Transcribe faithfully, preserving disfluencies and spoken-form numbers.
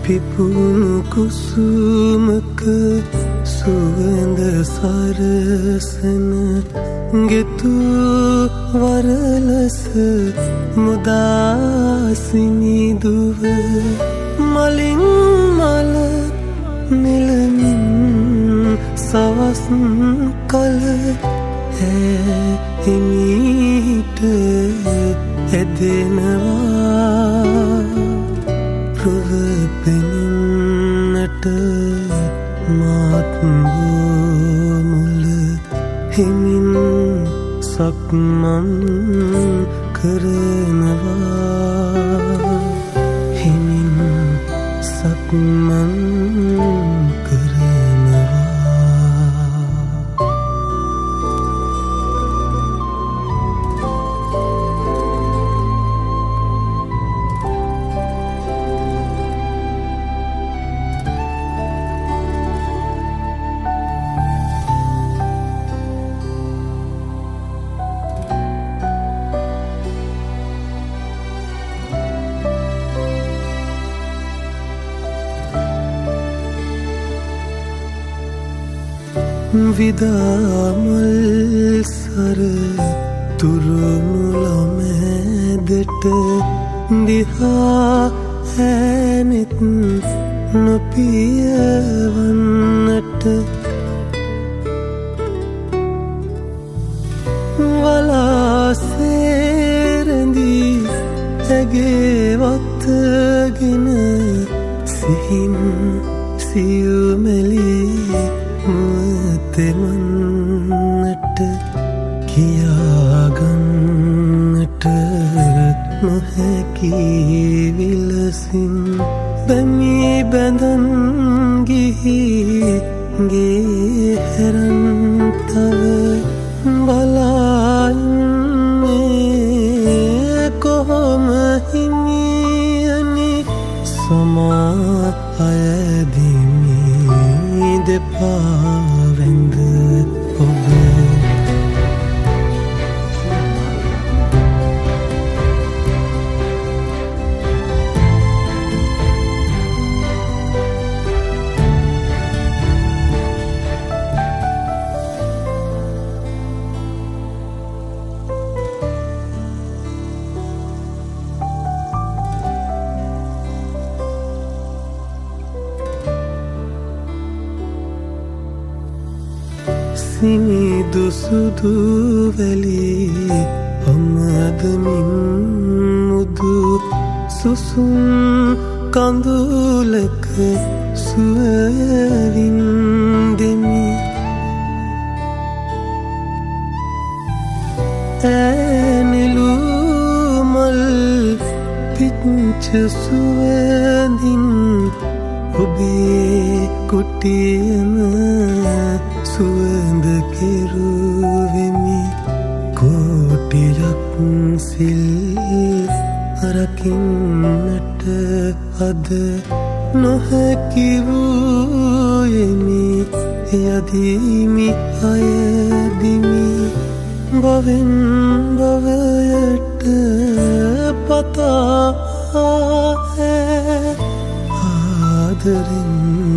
පිපුණු කුසුමක සුවඳ සරසන ගෙතු වරලස මුදාසිනිදුව මලින් මල නිලමින් සවස් කල හිමීට ඇදෙනවා රුව පෙනෙන්නට මාත් මුල හිමින් සක්මන් කරනවා හිමින් සක්මන් විදාමල් සර තුරුමුලමැදට දිහා හැනෙත් නොපියවන්නට වලාසේරැඳී ඇගේ වත්තගෙන සිහින් සියුමැලී මුවතෙමන්නට කියාගන්නට නොහැකි විලසින් බැමි බැඳන් ගිහි ගේ හැරන් තව බලාන්නේ කොහොම හිමියනි සමා අයදිමි දෙපා වැඳ ඔබ සිනිදු සුදු වැලි අමදමින් මුදු සුසුම් කඳුලක සුවවින් දෙමි ඇනිලු මල් පිච්ච සුවඳින් ඔබේ කුටියම සුවඳ කෙරුවෙමි කෝටියක් සිල් රකින්නට අද නොහැකි වූයෙමි යදිමි අයදිමි භවෙන් භවයට පතා ආදරෙන්